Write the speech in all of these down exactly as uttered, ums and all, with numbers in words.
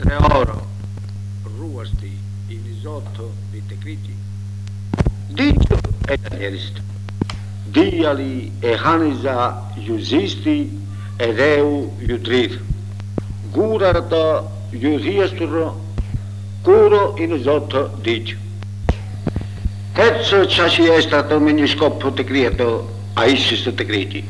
Kreoro, ruasti in isotto di tekriti, dicio e danjerist, dijali e haniza ju zisti e reu ju drit, gurarta ju riesturo, curo in isotto dicio. Terzo ciasi è stato il miniscopo tecrieto a issis tekriti.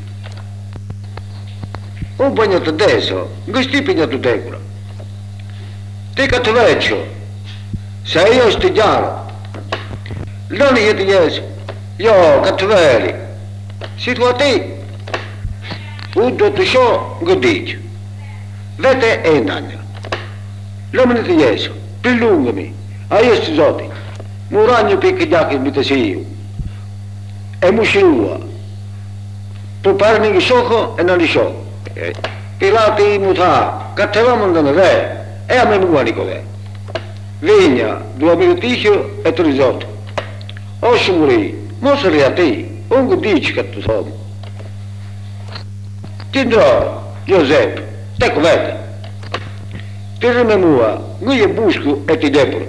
Un bagnato adesso, questi pignato tecura. Te cattiveccio, se io studiavo, non io ti chiesi, io cattiveri, se tu a te, un tutto ciò che dici, vete e in anno. L'uomo ti chiesi, più lungami, a io studiati, muragno picchiato che mi te sei io, e muscilua, tu parli di sciocco e non di sciocco. Pilati muta, cattivamo non è, e a me non è. Vigna, due minuti e tu risotto. O sciumuri, mosri a te, un dici che tu sei. Ti andrò, Giuseppe, te covete. Ti rimemua, io busco e ti depro.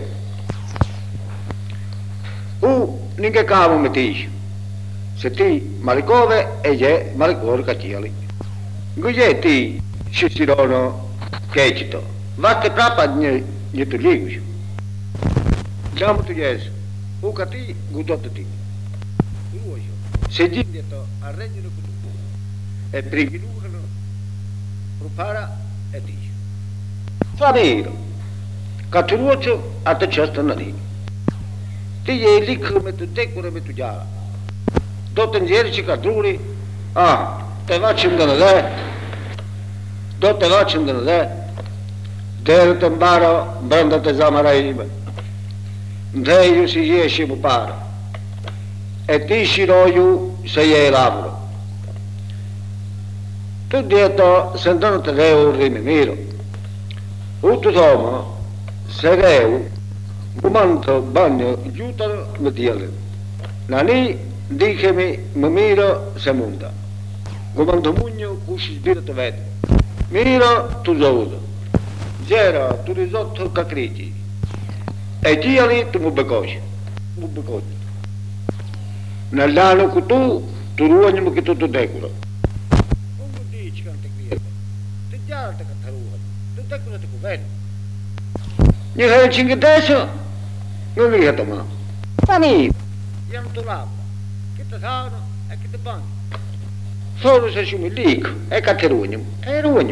U, ninche cavo mi dici. Se ti malicove e je malicore cacciali. Guglietti ci si dono checito, vatte prapa ne tu ligus. Diciamo tu jes, u cati gudotto ti. Se gindeto a reggere cutupo, e prigilugano, rupara e dice. Famiro, caturuocio a te cesto nani. Ti je lì come tu decure me tu già. Dotten jerici caturi, ah, te faccio da te. Dotte faccio da te, del tambaro, branda te zamaraiba, deju si ješi mu para, e ti široju se je lavro. Tu dieto sentono te reu rime miro, utto tomo, se reu, bumanto bagno giutano me diele, nani dicemi me miro se munda, bumanto mugno cusci sbira te vede. Miro tu zaudo, zera tu risotto cacriti, e giali tu mu becoci, mu becoci. Nell'anno che tu, tu ruogni che tu tu decuro. Non mi dici che non ti chiedo, ti già te che ti ruogni, tu decuro ti conviene. Io sei il cinque adesso, non mi dico ma. Fammi, io non ti lavo, che ti sanno e che ti bagno. Solo se ci mi dico, e che ti ruogni, e ruogni.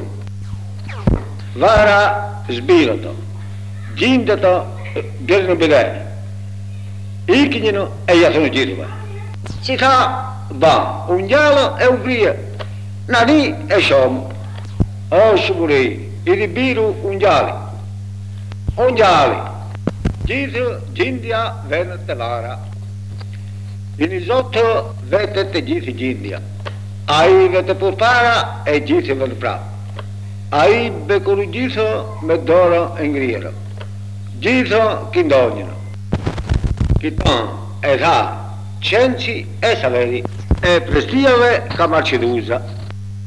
Vara sbirato, gindato, dirno bidè, ikinino e io sono girva. Si fa, va, un giallo e un via, nani e sciom. O sciumuri, il ribiru un giallo, un giallo, giso, gindia, venete vara. In isotto vedete gisi gindia. Ai vete purpara e gisi vel pra. Ai becuru giso me doro in griero. Giso kindognino. Chiton e sa, cenci e saveri. E prestiave camarcidusa.